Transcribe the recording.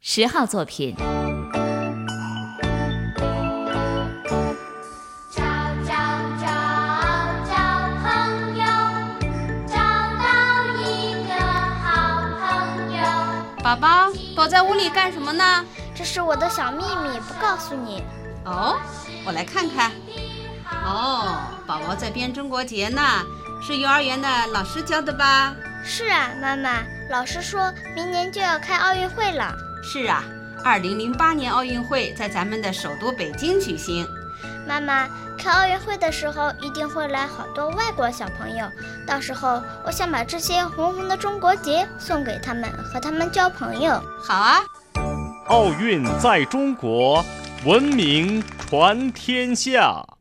10号作品。 宝宝躲在屋里干什么呢？ 这是我的小秘密，不告诉你。 哦，我来看看。哦，宝宝在编中国结呢，是幼儿园的老师教的吧？ 是啊，妈妈，老师说明年就要开奥运会了。 是啊，2008年奥运会在咱们的首都北京举行。 妈妈，开奥运会的时候一定会来好多外国小朋友，到时候我想把这些红红的中国结送给他们，和他们交朋友。 好啊。 奥运在中国，文明传天下。